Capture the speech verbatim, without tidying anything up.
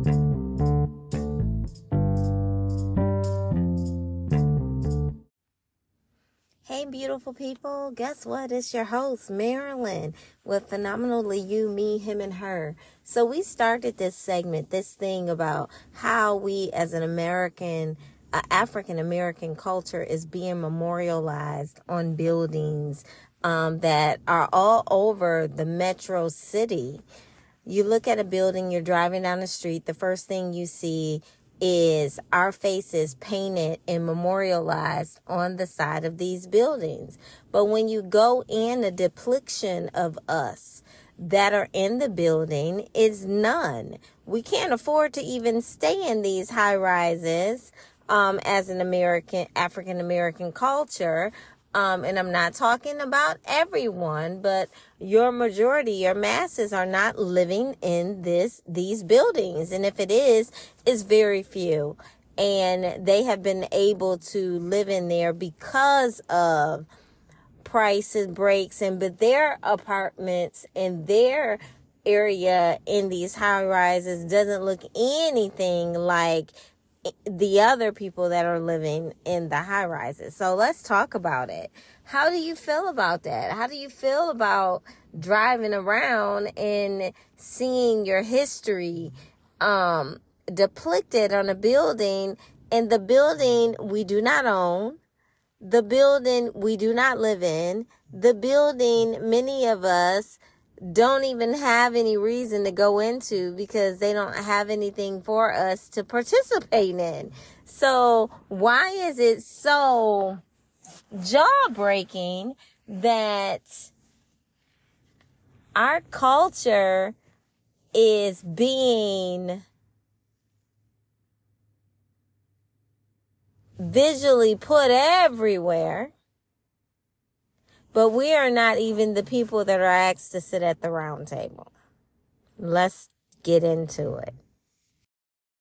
Hey, beautiful people. Guess what? It's your host, Marilyn, with Phenomenally You, Me, Him, and Her. So we started this segment, this thing about how we as an American, uh, African-American culture is being memorialized on buildings um, that are all over the metro city. You look at a building, you're driving down the street, the first thing you see is our faces painted and memorialized on the side of these buildings. But when you go in, the depiction of us that are in the building is none. We can't afford to even stay in these high rises um, as an American, African American culture. Um, and I'm not talking about everyone, but your majority, your masses are not living in this, these buildings. And if it is, it's very few. And they have been able to live in there because of prices breaks and, but their apartments in their area in these high rises doesn't look anything like the other people that are living in the high rises. So let's talk about it. How do you feel about that? How do you feel about driving around and seeing your history um, depicted on a building, and the building we do not own, the building we do not live in, the building many of us don't even have any reason to go into because they don't have anything for us to participate in. So why is it so jaw-breaking that our culture is being visually put everywhere, but we are not even the people that are asked to sit at the round table? Let's get into it.